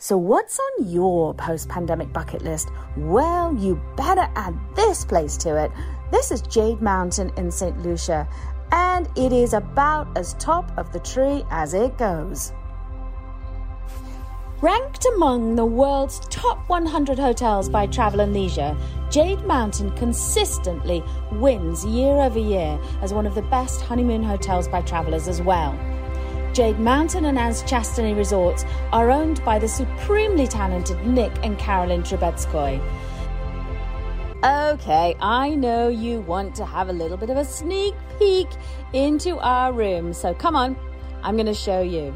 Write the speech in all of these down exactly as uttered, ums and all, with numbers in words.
So what's on your post-pandemic bucket list? Well, you better add this place to it. This is Jade Mountain in Saint Lucia, and it is about as top of the tree as it goes. Ranked among the world's top one hundred hotels by Travel and Leisure, Jade Mountain consistently wins year over year as one of the best honeymoon hotels by travellers as well. Jade Mountain and Anse Chastany Resorts are owned by the supremely talented Nick and Carolyn Trubetskoy. Okay, I know you want to have a little bit of a sneak peek into our room, so come on, I'm going to show you.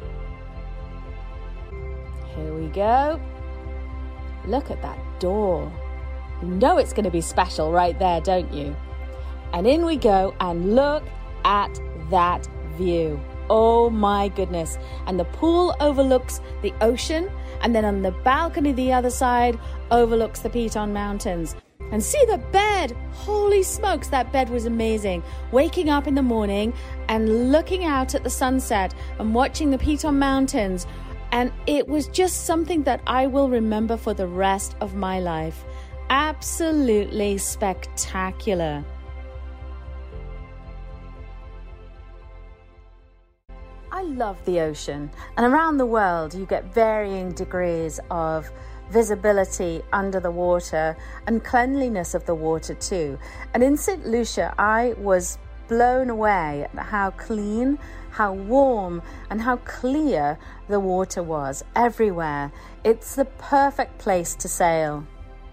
Here we go. Look at that door. You know it's going to be special right there, don't you? And in we go, and look at that view. Oh my goodness. And the pool overlooks the ocean, and then on the balcony the other side overlooks the Piton Mountains. And see the bed. Holy smokes, that bed was amazing. Waking up in the morning and looking out at the sunset and watching the Piton Mountains. And it was just something that I will remember for the rest of my life. Absolutely spectacular. I love the ocean, and around the world you get varying degrees of visibility under the water and cleanliness of the water too. And in Saint Lucia, I was blown away at how clean, how warm, and how clear the water was everywhere. It's the perfect place to sail.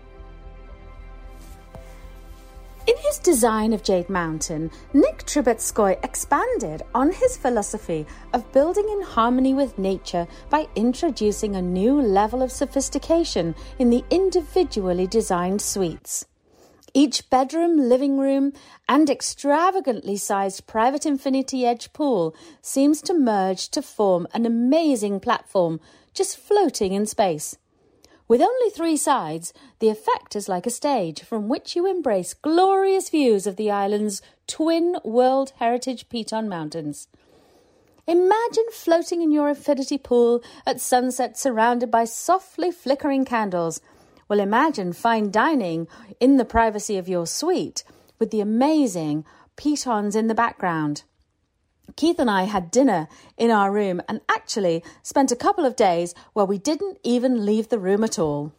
In his design of Jade Mountain, Nick Trubetskoy expanded on his philosophy of building in harmony with nature by introducing a new level of sophistication in the individually designed suites. Each bedroom, living room, and extravagantly sized private infinity edge pool seems to merge to form an amazing platform just floating in space. With only three sides, the effect is like a stage from which you embrace glorious views of the island's twin World Heritage Piton Mountains. Imagine floating in your infinity pool at sunset surrounded by softly flickering candles. Well, imagine fine dining in the privacy of your suite with the amazing Pitons in the background. Keith and I had dinner in our room and actually spent a couple of days where we didn't even leave the room at all.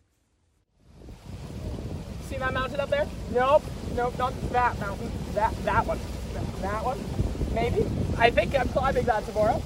See that mountain up there? Nope, nope, not that mountain. That that one. That, that one. Maybe. I think I'm climbing that tomorrow.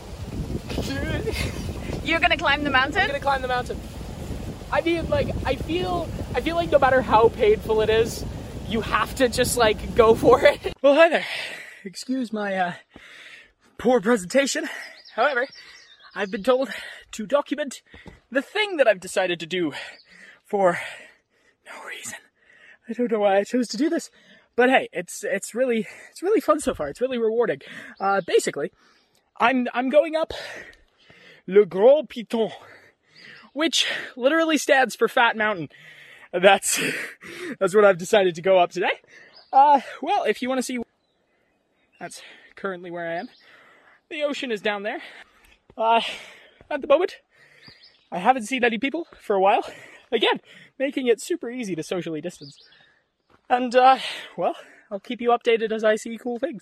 You're gonna climb the mountain? I'm gonna climb the mountain. I mean, like, I feel, I feel like no matter how painful it is, you have to just, like, go for it. Well, hi there. Excuse my, uh, poor presentation. However, I've been told to document the thing that I've decided to do for no reason. I don't know why I chose to do this, but hey, it's, it's really, it's really fun so far. It's really rewarding. Uh, basically, I'm, I'm going up Le Grand Piton, which literally stands for Fat Mountain. That's, that's what I've decided to go up today. Uh, well, if you want to see, that's currently where I am. The ocean is down there. Uh, at the moment, I haven't seen any people for a while. Again, making it super easy to socially distance. And, uh, well, I'll keep you updated as I see cool things.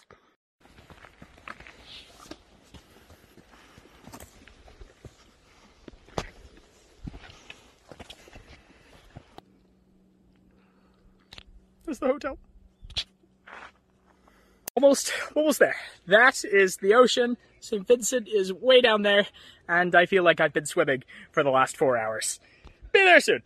There's the hotel. Almost, almost there. That is the ocean. Saint Vincent is way down there, and I feel like I've been swimming for the last four hours. Be there soon.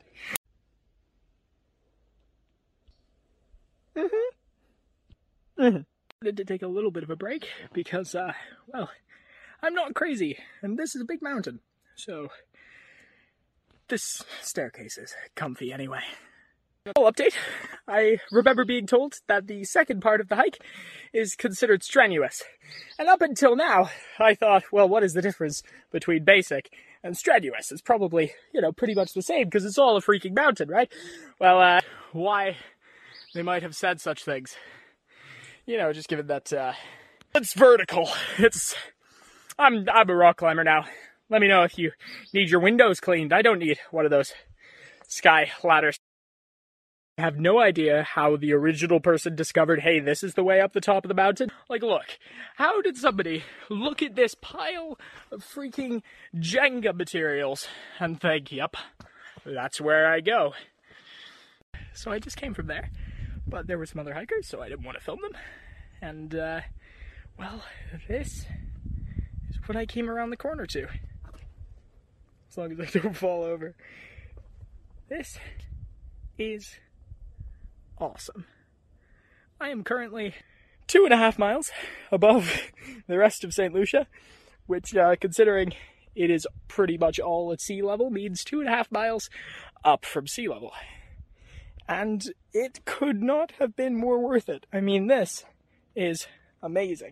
Mm-hmm. Mm-hmm. I wanted to take a little bit of a break because, uh, well, I'm not crazy, and this is a big mountain, so this staircase is comfy anyway. Little update. I remember being told that the second part of the hike is considered strenuous. And up until now, I thought, well, what is the difference between basic and strenuous? It's probably, you know, pretty much the same because it's all a freaking mountain, right? Well, uh, why they might have said such things. You know, just given that, uh, it's vertical. It's, I'm, I'm a rock climber now. Let me know if you need your windows cleaned. I don't need one of those sky ladders. I have no idea how the original person discovered, hey, this is the way up the top of the mountain. Like, look, how did somebody look at this pile of freaking Jenga materials and think, yep, that's where I go. So I just came from there, but there were some other hikers, so I didn't want to film them. And, uh, well, this is what I came around the corner to. As long as I don't fall over. This is awesome. I am currently two and a half miles above the rest of Saint Lucia, which, uh, considering it is pretty much all at sea level, means two and a half miles up from sea level. And it could not have been more worth it. I mean, this is amazing.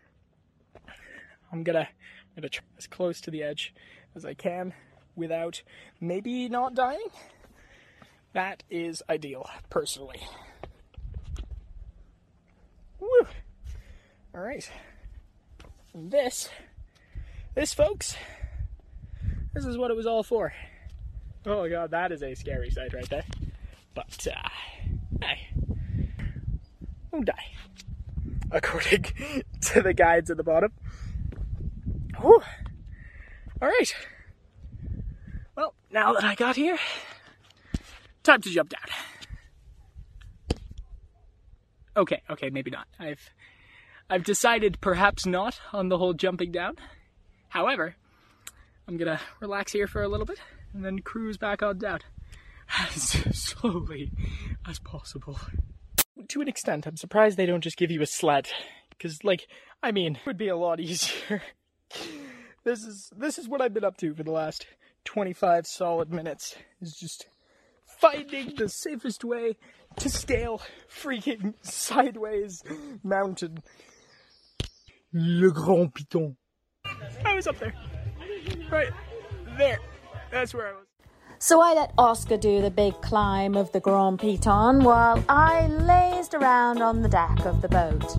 I'm gonna, I'm gonna try as close to the edge as I can without maybe not dying. That is ideal, personally. Woo! Alright. This, this, folks, this is what it was all for. Oh god, that is a scary sight right there. But, uh, hey, won't die. According to the guides at the bottom. Whew. Alright. Well, now that I got here, time to jump down. Okay, okay, maybe not. I've I've decided perhaps not on the whole jumping down. However, I'm gonna relax here for a little bit and then cruise back on down as slowly as possible. To an extent, I'm surprised they don't just give you a sled. Because, like, I mean, it would be a lot easier. This is this is what I've been up to for the last twenty-five solid minutes. Is just finding the safest way to scale freaking sideways mountain. Le Grand Piton. I was up there. Right there. That's where I was. So I let Oscar do the big climb of the Grand Piton while I lazed around on the deck of the boat.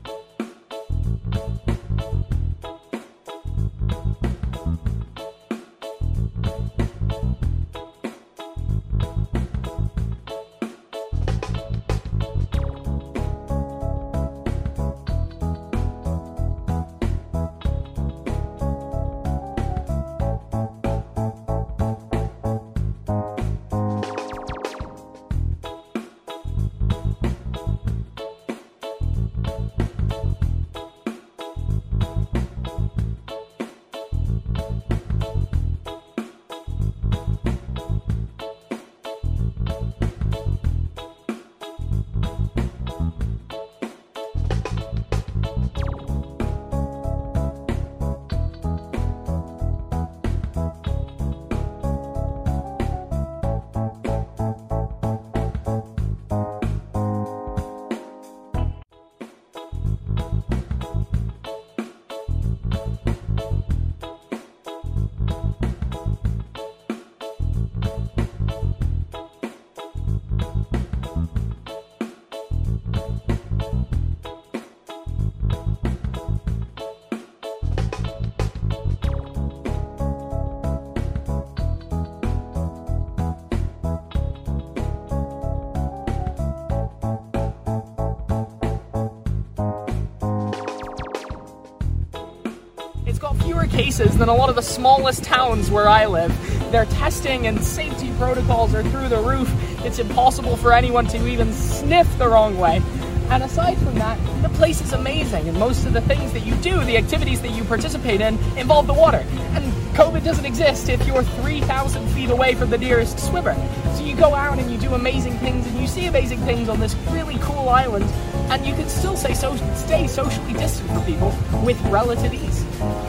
Fewer cases than a lot of the smallest towns where I live. Their testing and safety protocols are through the roof. It's impossible for anyone to even sniff the wrong way. And aside from that, the place is amazing, and most of the things that you do, the activities that you participate in, involve the water. And COVID doesn't exist if you're three thousand feet away from the nearest swimmer. So you go out and you do amazing things, and you see amazing things on this really cool island, and you can still stay, so, stay socially distant from people with relative ease.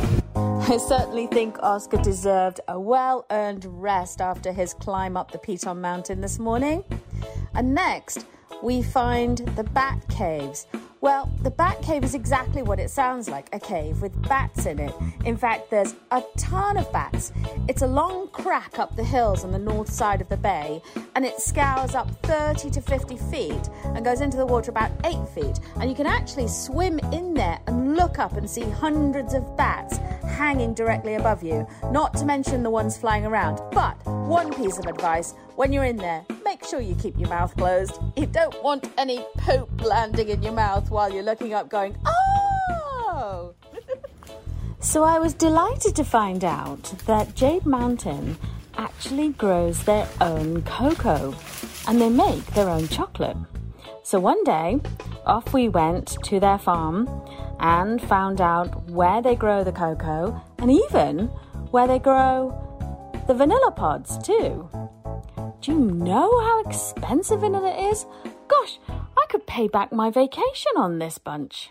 I certainly think Oscar deserved a well-earned rest after his climb up the Piton Mountain this morning. And next, we find the Bat Caves. Well, the Bat Cave is exactly what it sounds like, a cave with bats in it. In fact, there's a ton of bats. It's a long crack up the hills on the north side of the bay, and it scours up thirty to fifty feet and goes into the water about eight feet. And you can actually swim in there and look up and see hundreds of bats hanging directly above you, not to mention the ones flying around. But one piece of advice, when you're in there, make sure you keep your mouth closed. You don't want any poop landing in your mouth while you're looking up going, oh! So I was delighted to find out that Jade Mountain actually grows their own cocoa and they make their own chocolate. So one day, off we went to their farm and found out where they grow the cocoa and even where they grow the vanilla pods too. Do you know how expensive vanilla is? Gosh, I could pay back my vacation on this bunch.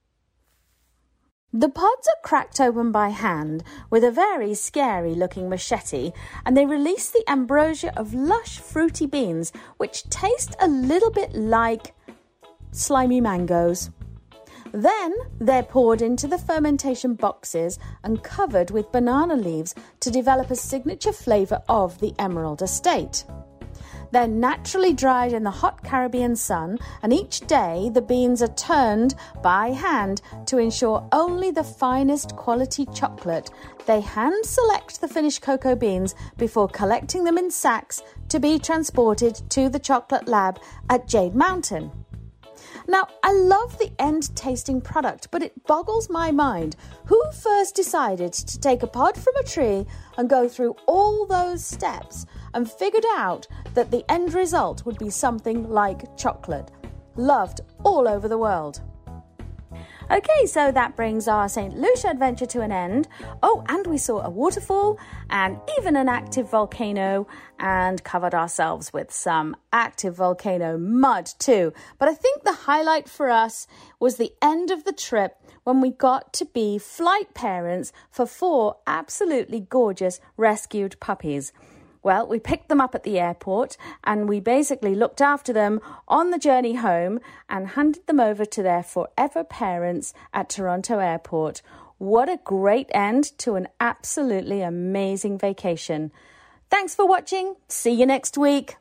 The pods are cracked open by hand with a very scary looking machete, and they release the ambrosia of lush fruity beans which taste a little bit like slimy mangoes. Then they're poured into the fermentation boxes and covered with banana leaves to develop a signature flavour of the Emerald Estate. They're naturally dried in the hot Caribbean sun, and each day the beans are turned by hand to ensure only the finest quality chocolate. They hand select the finished cocoa beans before collecting them in sacks to be transported to the chocolate lab at Jade Mountain. Now, I love the end tasting product, but it boggles my mind who first decided to take a pod from a tree and go through all those steps and figured out that the end result would be something like chocolate, loved all over the world. Okay, so that brings our Saint Lucia adventure to an end. Oh, and we saw a waterfall and even an active volcano and covered ourselves with some active volcano mud too. But I think the highlight for us was the end of the trip when we got to be flight parents for four absolutely gorgeous rescued puppies. Well, we picked them up at the airport and we basically looked after them on the journey home and handed them over to their forever parents at Toronto Airport. What a great end to an absolutely amazing vacation. Thanks for watching. See you next week.